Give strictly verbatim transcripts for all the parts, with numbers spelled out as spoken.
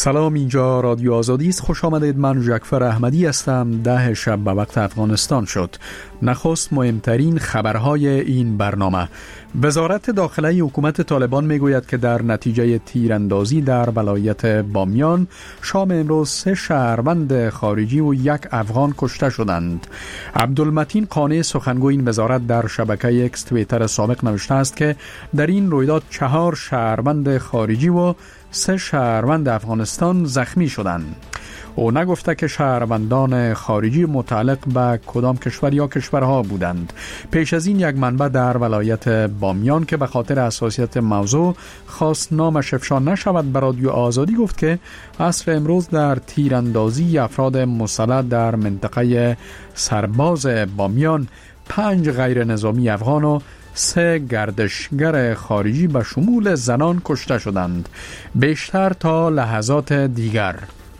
سلام، اینجا رادیو آزادی است. خوش آمدید. من جعفر احمدی هستم. ده شب به وقت افغانستان شد. نخست مهمترین خبرهای این برنامه. وزارت داخله حکومت طالبان میگوید که در نتیجه تیراندازی در ولایت بامیان شام امروز سه شهروند خارجی و یک افغان کشته شدند. عبدالمتین قانع سخنگوی این وزارت در شبکه اکس توییتر سابق نوشته است که در این رویداد چهار شهروند خارجی و سه شهروند افغانستان زخمی شدند. او نگفته که شهروندان خارجی متعلق به کدام کشور یا کشورها بودند. پیش از این یک منبع در ولایت بامیان که به خاطر حساسیت موضوع خواست نامش افشا نشود به رادیو آزادی گفت که عصر امروز در تیراندازی افراد مسلح در منطقه سرباز بامیان پنج غیر نظامی افغان و سه گردشگر خارجی به شمول زنان کشته شدند. بیشتر تا لحظات دیگر.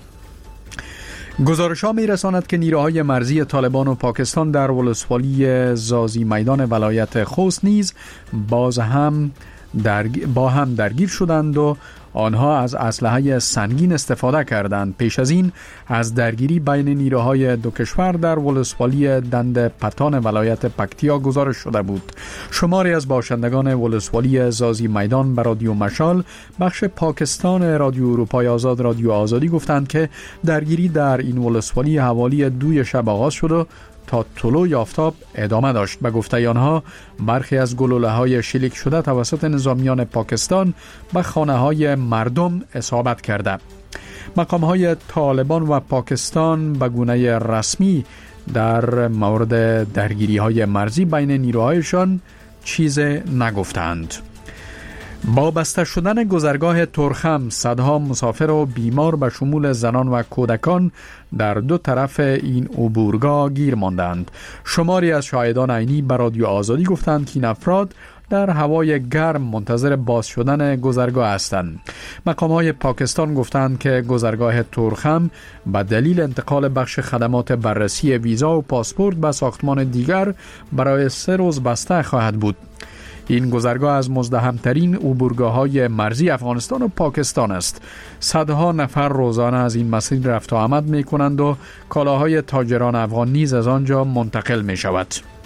گزارش ها می رساند که نیروهای مرزی طالبان و پاکستان در ولسوالی زازی میدان ولایت خوست نیز باز هم درگ... با هم درگیر شدند و آنها از اسلحه سنگین استفاده کردند. پیش از این از درگیری بین نیروهای دو کشور در ولسوالی دند پتان ولایت پکتیا گزارش شده بود. شماری از باشندگان ولسوالی زازی میدان به رادیو مشال بخش پاکستان رادیو اروپای آزاد رادیو آزادی گفتند که درگیری در این ولسوالی حوالی دوی شب آغاز شد و تا طلوع آفتاب ادامه داشت. به گفته آنها برخی از گلوله‌های شلیک شده توسط نظامیان پاکستان به خانه‌های مردم اصابت کرده. مقام‌های طالبان و پاکستان به گونه رسمی در مورد درگیری‌های مرزی بین نیروهایشان چیز نگفتند. با بسته شدن گذرگاه ترخم صدها مسافر و بیمار به شمول زنان و کودکان در دو طرف این عبورگاه گیر ماندند. شماری از شاهدان عینی به رادیو آزادی گفتند که این افراد در هوای گرم منتظر باز شدن گذرگاه هستند. مقام‌های پاکستان گفتند که گذرگاه ترخم به دلیل انتقال بخش خدمات بررسی ویزا و پاسپورت به ساختمان دیگر برای سه روز بسته خواهد بود. این گذرگاه از مزدحم‌ترین عبورگاه‌های مرزی افغانستان و پاکستان است. صدها نفر روزانه از این مسیر رفت و آمد می‌کنند و کالاهای تاجران افغان نیز از آنجا منتقل می‌شود.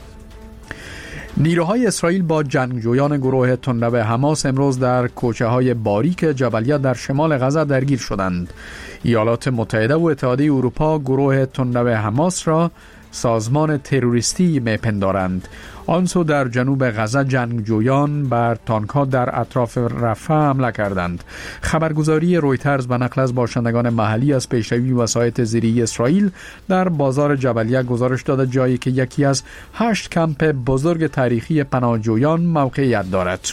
نیروهای اسرائیل با جنگجویان گروه تندرو حماس امروز در کوچه‌های باریک جبلیه در شمال غزه درگیر شدند. ایالات متحده و اتحادیه اروپا گروه تندرو حماس را سازمان تروریستی میپندارند. آنسو در جنوب غزه جنگجویان بر تانک‌ها در اطراف رفح حمله کردند. خبرگزاری رویترز به نقل از باشندگان محلی از پیشروی وسایط زیری اسرائیل در بازار جبلیه گزارش داده جایی که یکی از هشت کمپ بزرگ تاریخی پناهجویان موقعیت دارد.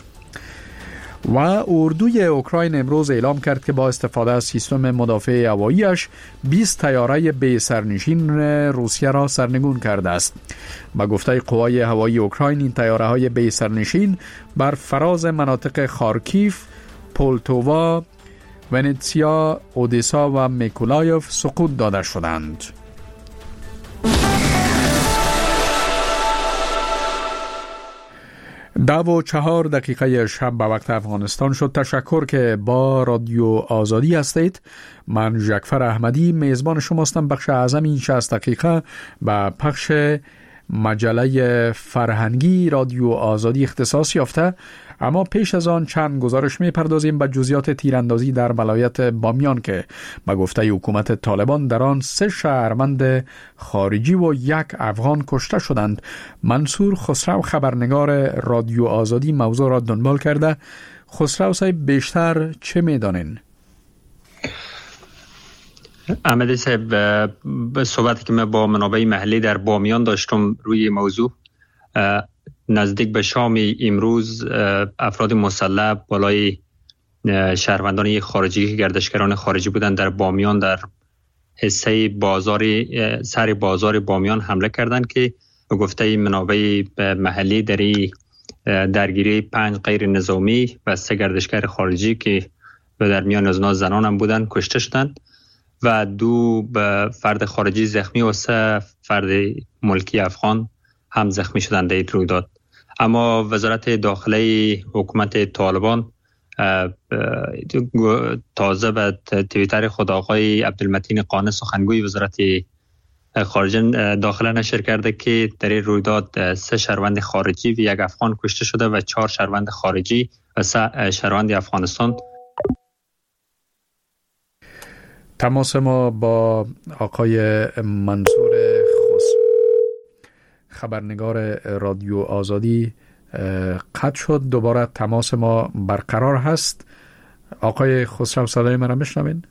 و اردوی اوکراین امروز اعلام کرد که با استفاده از سیستم مدافع هوایی‌اش بیست طیاره بی سرنشین روسیه را سرنگون کرده است. با گفته قوای هوایی اوکراین این طیاره‌های بی سرنشین بر فراز مناطق خارکیف، پولتووا، ونیتسیا، اودیسا و میکولایف سقوط داده شدند. دو و چهار دقیقه شب به وقت افغانستان شد. تشکر که با رادیو آزادی هستید. من جعفر احمدی میزبان شماستم. بخش اعظم این شصت دقیقه به پخش مجله فرهنگی رادیو آزادی اختصاص یافته. اما پیش از آن چند گزارش می پردازیم به جزئیات تیراندازی در ولایت بامیان که به گفته حکومت طالبان در آن سه شهروند خارجی و یک افغان کشته شدند. منصور خسرو خبرنگار رادیو آزادی موضوع را دنبال کرده. خسرو صاحب بیشتر چه می دانین؟ احمدی صاحب، به صحبتی که من با منابع محلی در بامیان داشتم روی موضوع، نزدیک به شام امروز افراد مسلح بالای شهروندان خارجی که گردشگران خارجی بودند در بامیان در حصه بازار سر بازار بامیان حمله کردند که به گفته منابع محلی در درگیری پنج غیر نظامی و سه گردشگر خارجی که در میان از آنها زنان هم بودند کشته شدند و دو فرد خارجی زخمی و سه فرد ملکی افغان هم زخمی شدند در این رویداد. اما وزارت داخله حکومت طالبان تازه به توییتر خود آقای عبدالمتین قانع سخنگوی وزارت خارجه داخله نشر کرده که در این رویداد سه شهروند خارجی و یک افغان کشته شده و چهار شهروند خارجی و سه شهروند افغانستان. تماس ما با آقای منصور خسرو خبرنگار رادیو آزادی قطع شد. دوباره تماس ما برقرار هست. آقای خسرو صدای من را میشنوین؟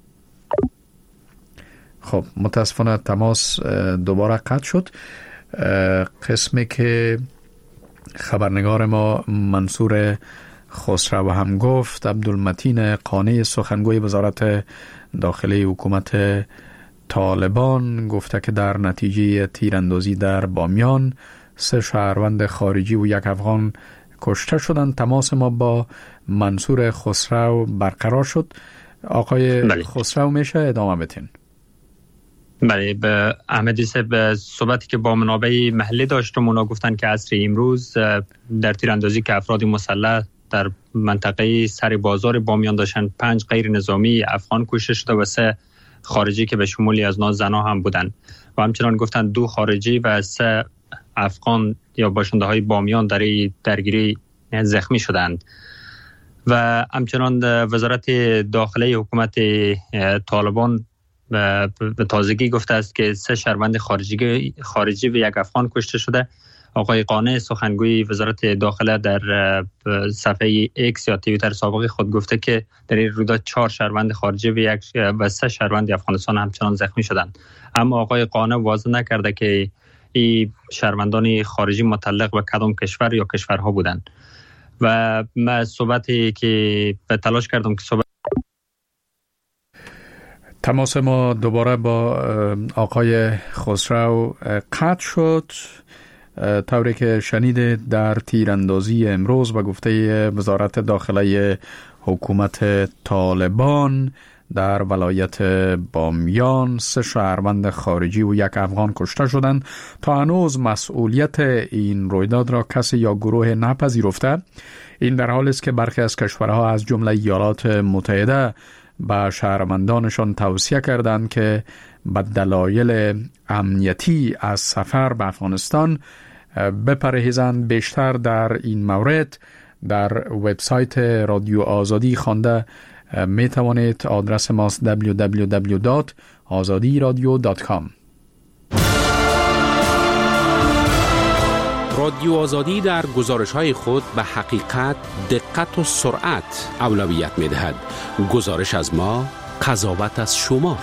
خب متاسفانه تماس دوباره قطع شد. قسمی که خبرنگار ما منصور خسرو هم گفت، عبدالمتین قانع سخنگوی وزارت داخلی حکومت طالبان گفته که در نتیجه تیراندازی در بامیان سه شهروند خارجی و یک افغان کشته شدند. تماس ما با منصور خسرو برقرار شد. آقای بله. خسرو میشه ادامه بتین؟ بله، به احمدی صاحب صحبتی که با منابع محلی داشتم، اونا گفتن که عصر امروز در تیراندازی که افراد مسلح در منطقه سر بازار بامیان داشتن پنج غیر نظامی افغان کشته شده و سه خارجی که به شمولی از ناز زنا هم بودن و همچنان گفتن دو خارجی و سه افغان یا باشنده های بامیان در درگیری زخمی شدند. و همچنان وزارت داخلی حکومت طالبان به تازگی گفته است که سه شهروند خارجی خارجی و یک افغان کشته شده. آقای قانع سخنگوی وزارت داخله در صفحه ایکس یا توییتر سابق خود گفته که در این رویداد چهار شهروند خارجی و یک و سه شهروند افغانستان همچنان زخمی شدند. اما آقای قانع واضح نکرده که این شهروندان خارجی متعلق به کدام کشور یا کشورها بودند. و من صحبتی که به تلاش کردم که صحبت تماس ما دوباره با آقای خسرو قطع شد. طوری که شنیده در تیراندازی امروز و گفته وزارت داخلی حکومت طالبان در ولایت بامیان سه شهروند خارجی و یک افغان کشته شدند. تا هنوز مسئولیت این رویداد را کسی یا گروه نپذیرفته. این در حالی است که برخی از کشورها از جمله ایالات متحده به شهروندانشان توصیه کردند که به دلایل امنیتی از سفر به افغانستان بپرهیزند. بیشتر در این مورد در وبسایت رادیو آزادی خوانده می توانید. آدرس ماست دبلیو دبلیو دبلیو دات آزادی رادیو دات کام. رادیو آزادی در گزارش‌های خود به حقیقت، دقت و سرعت اولویت می‌دهد. گزارش از ما، قضاوت از شما.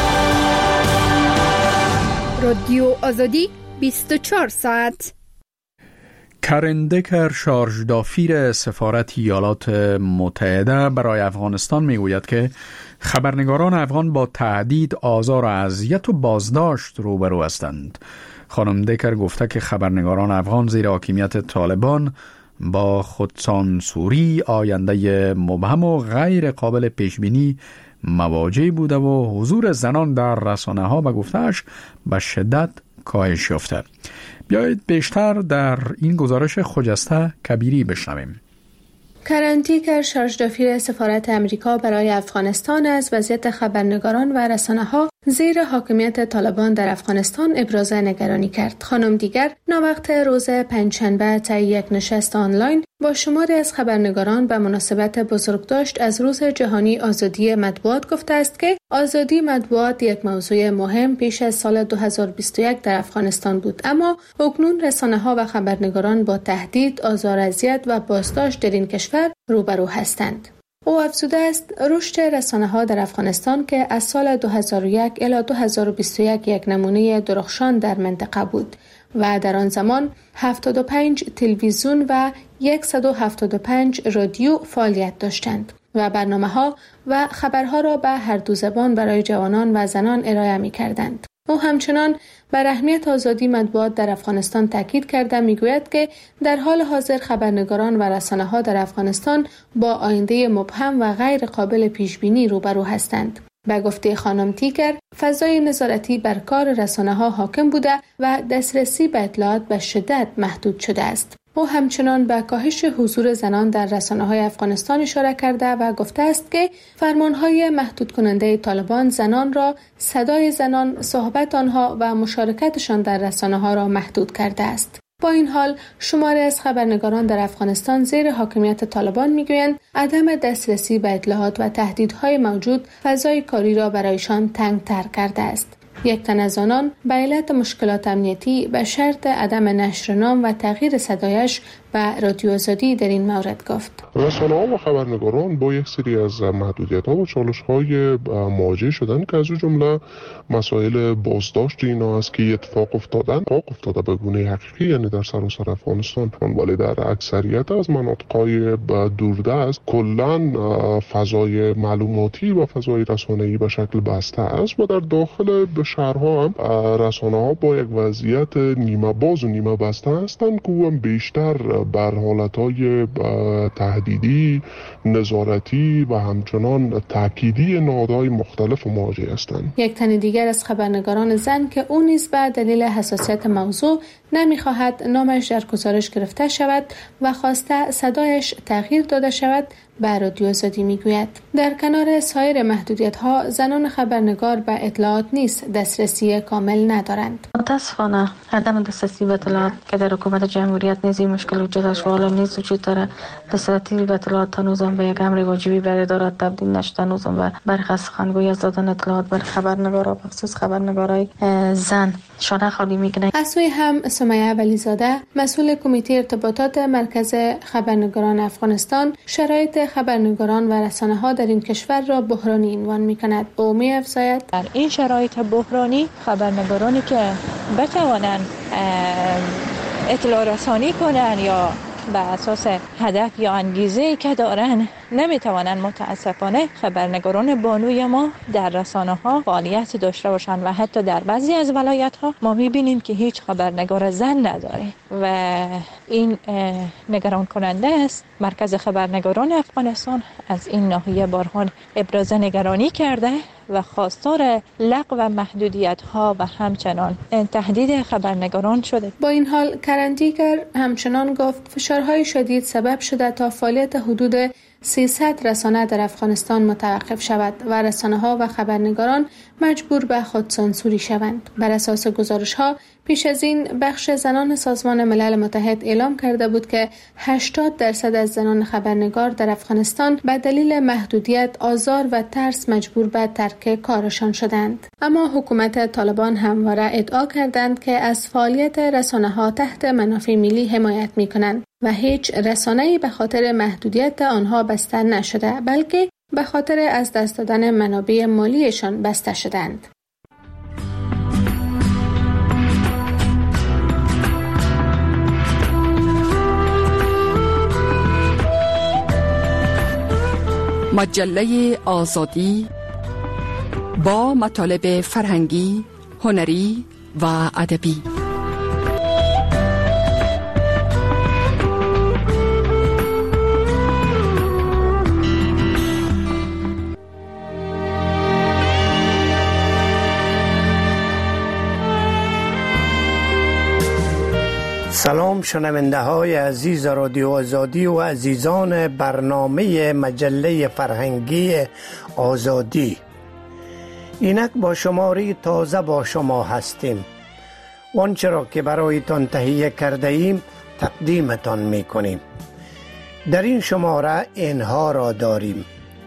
رادیو آزادی بیست و چهار ساعت. کرن دکر شارژدافیر سفارت ایالات متحده برای افغانستان میگوید که خبرنگاران افغان با تهدید، آزار و اذیت و بازداشت روبرو هستند. خانم دکر گفته که خبرنگاران افغان زیر حاکمیت طالبان با خودسانسوری، آینده مبهم و غیر قابل پیشبینی مواجه بوده و حضور زنان در رسانه ها به گفتهش به شدت کاهش یافته. بیایید بیشتر در این گزارش خجسته کبیری بشنویم. کرن دیکر شارژدافیر سفارت امریکا برای افغانستان از وضعیت خبرنگاران و رسانه‌ها زیر حاکمیت طالبان در افغانستان ابراز نگرانی کرد. خانم دیگر ناوقت روز پنجشنبه طی یک نشست آنلاین با شماری از خبرنگاران به مناسبت بزرگداشت از روز جهانی آزادی مطبوعات گفته است که آزادی مطبوعات یک موضوع مهم پیش از سال دو هزار و بیست و یک در افغانستان بود، اما اکنون رسانه‌ها و خبرنگاران با تهدید، آزار و اذیت و بازداشت در این کشور روبرو هستند. او افزوده است رشد رسانه‌ها در افغانستان که از سال دو هزار و یک الی دو هزار و بیست و یک یک نمونه درخشان در منطقه بود و در آن زمان هفتاد و پنج تلویزیون و صد و هفتاد و پنج رادیو فعالیت داشتند و برنامه‌ها و خبرها را به هر دو زبان برای جوانان و زنان ارائه می‌کردند. او همچنان بر اهمیت آزادی مطبوعات در افغانستان تاکید کرده میگوید که در حال حاضر خبرنگاران و رسانه‌ها در افغانستان با آینده مبهم و غیر قابل پیش‌بینی روبرو هستند. به گفته خانم تیکر، فضای نظارتی بر کار رسانه‌ها حاکم بوده و دسترسی به اطلاعات به شدت محدود شده است. او همچنان به کاهش حضور زنان در رسانه‌های افغانستان اشاره کرده و گفته است که فرمانهای محدود کننده طالبان زنان را، صدای زنان، صحبت آنها و مشارکتشان در رسانه‌ها را محدود کرده است. با این حال شماری از خبرنگاران در افغانستان زیر حاکمیت طالبان میگویند عدم دسترسی به اطلاعات و تهدیدهای موجود فضای کاری را برایشان تنگ‌تر کرده است. یک تن از آنان به علت مشکلات امنیتی به شرط عدم نشر نام و تغییر صدایش به رادیو آزادی در این مورد گفت: رسانه‌ها و خبرنگاران با یک سری از محدودیت‌ها و چالش‌های مواجه شدن که از جمله مسائل بازداشت اینا است که اتفاق افتادن اتفاق افتاده به گونه حقیقی، یعنی در سراسر افغانستان، ولی در اکثریت از مناطق‌های دوردست کلاً فضای معلوماتی و فضای رسانه‌ای به شکل بسته است و در داخل شهرها هم رسانه‌ها با یک وضعیت نیمه باز و نیمه بسته هستند که هم بیشتر بر حالتهای تهدیدی، نظارتی و همچنان تأکیدی نهادهای مختلف مواجه هستند. یک تن دیگر از خبرنگاران زن که او نیز به دلیل حساسیت موضوع نمی‌خواهد نامش در گزارش گرفته شود و خواسته صدایش تغییر داده شود، به رادیو آزادی میگوید در کنار سایر محدودیت‌ها زنان خبرنگار به اطلاعات نیز دسترسی کامل ندارند. متاسفانه عدم دسترسی به اطلاعات که در حکومت جمهوریت نیز مشکل وجود داشت و حالا نیز وجود داره. دسترسی به اطلاعات هنوزم به یک امر واجبی برای ادارات تبدیل نشده. هنوزم بر برخی از سخنگوی از دادن اطلاعات بر خبرنگارا، بخصوص خبرنگارای زن، شانه خالی میکنه. از سوی هم سمیه ولیزاده، مسئول کمیته ارتباطات مرکز خبرنگاران افغانستان، شرایط خبرنگاران و رسانه‌ها در این کشور را بحرانی عنوان می‌کند. او می‌افزاید در این شرایط بحرانی خبرنگارانی که بتوانند اطلاع رسانی کنند یا به اساس هدف یا انگیزه‌ای که دارن نمیتوانند، متاسفانه خبرنگاران بانوی ما در رسانه‌ها فعالیت داشته باشند و حتی در بعضی از ولایت‌ها ما می‌بینیم که هیچ خبرنگار زن نداره و این نگران کننده است. مرکز خبرنگاران افغانستان از این ناحیه بارها ابراز نگرانی کرده و خواستار لغو و محدودیت‌ها و همچنان تهدید خبرنگاران شده. با این حال کرندیگر همچنان گفت فشارهای شدید سبب شده تا فعالیت حدود سیصد رسانه در افغانستان متوقف شود و رسانه‌ها و خبرنگاران مجبور به خودسانسوری شوند. بر اساس گزارش‌ها پیش از این بخش زنان سازمان ملل متحد اعلام کرده بود که هشتاد درصد از زنان خبرنگار در افغانستان به دلیل محدودیت، آزار و ترس مجبور به ترک کارشان شدند. اما حکومت طالبان همواره ادعا کردند که از فعالیت رسانه‌ها تحت منافع ملی حمایت می‌کنند و هیچ رسانه‌ای به خاطر محدودیت آنها بسته نشده، بلکه به خاطر از دست دادن منابع مالیشان بسته شدند. مجله آزادی با مطالب فرهنگی، هنری و ادبی. سلام شنونده های عزیز رادیو آزادی و عزیزان برنامه مجله فرهنگی آزادی. اینک با شماره تازه با شما هستیم. آنچه را که برایتان تهیه کرده ایم تقدیمتان می کنیم. در این شماره اینها را داریم: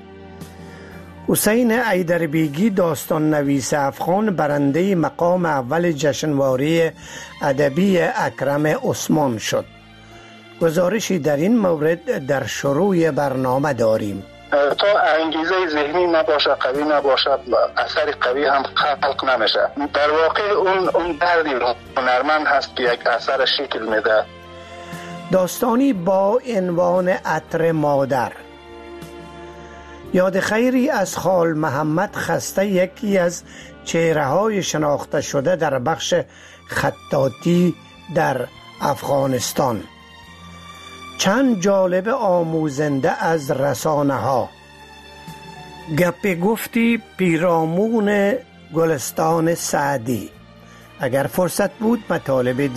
حسین ایدربیگی داستان نویس افغان برنده مقام اول جشنواره ادبی اکرم عثمان شد. گزارشی در این مورد در شروع برنامه داریم. تا انگیزه ذهنی نباشه، قوی نباشه، اثر قوی هم خلق نمیشه. در واقع اون اون دردی هنرمند هست که یک اثر شکل میده. داستانی با عنوان عطر مادر. یاد خیری از خال محمد خسته یکی از چهره‌های شناخته شده در بخش خطاطی در افغانستان. چند جالب آموزنده از رسانه ها. گپ گفتی پیرامون گلستان سعدی. اگر فرصت بود مطالب